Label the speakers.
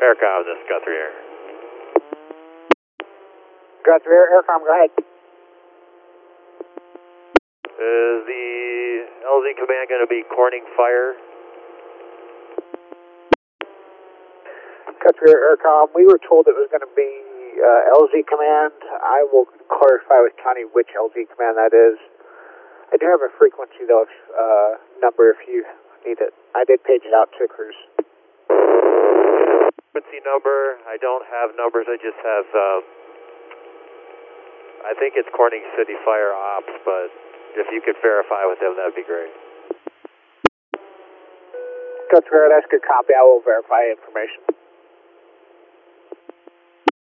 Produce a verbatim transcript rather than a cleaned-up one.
Speaker 1: Aircom, this is Guthrie Air.
Speaker 2: Guthrie Air, Aircom, go ahead.
Speaker 1: Is the L Z command going to be Corning Fire?
Speaker 2: Guthrie Air, Aircom, we were told it was going to be uh, L Z command. I will clarify with Connie which L Z command that is. I do have a frequency though, uh, number if you need it. I did page it out to crews.
Speaker 1: Frequency number, I don't have numbers, I just have, um, I think it's Corning City Fire Ops, but if you could verify with them, that would be great.
Speaker 2: Guthrie Air, that's good copy. I will verify information.